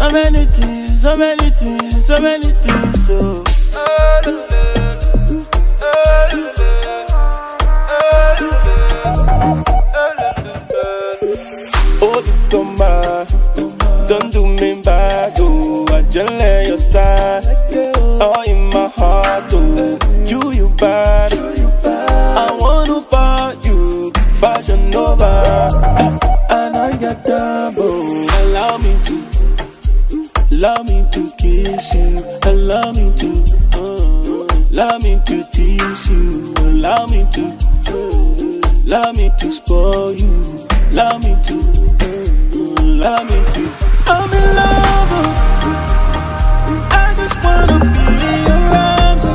many things, so many things, so many things. So. Oh, come back, don't do me bad, oh. I just lay your style, all in my heart, oh. You bad, I wanna buy you, fashion over, and I get double. Allow me to kiss you, allow me to tease you, allow me to spoil you, allow me to. I'm in love. I just wanna be your arms.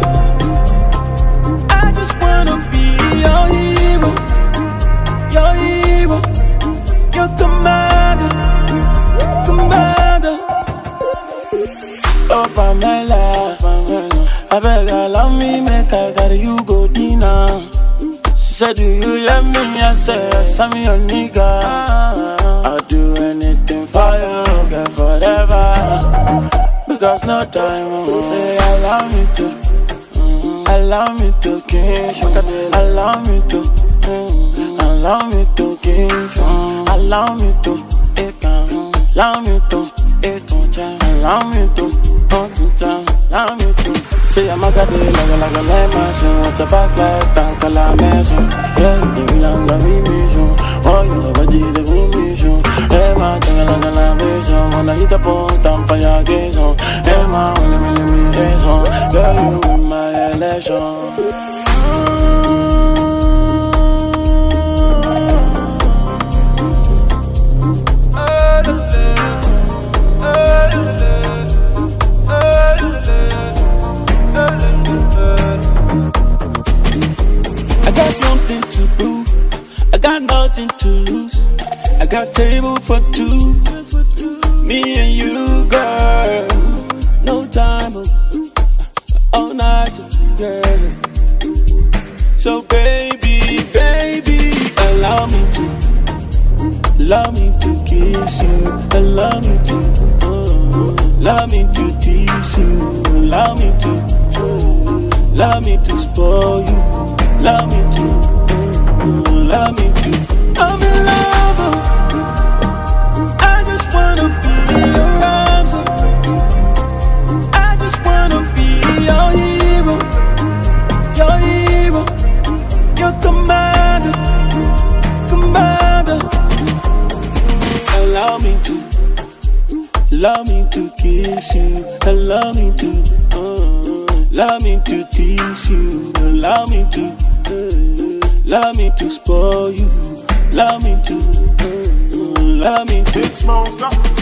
I just wanna be your hero, your commander. Oh, Pamela, I beg, allow me, make I carry you go dinner. She said, do you love me? I said, send me your nigga. I'll do anything for you, girl, forever. Because no time, say, allow me to kiss you. Allow me to kiss you. Allow me to eat down. Allow me to eat down. Allow me to allow me to. Say I'm a god, like a lemon. What's a back like that? Call a mason. Yeah, you belong to me. Oh, you never did the mission. Hey, my tongue, like a lamation. When I hit the point, I'm for your gaze on. Hey, my only limitation. Girl, you in my election. I got something to prove, I got nothing to lose. I got table for two, me and you, girl. No time, all night, girl. So baby, allow me to kiss you, allow me to tease you, allow me to spoil you, allow me to. I'm in love. I just wanna be your arms. I just wanna be your hero, your commander. Allow me to kiss you, allow me to tease you, allow me to spoil you, allow me to. Big Smosa.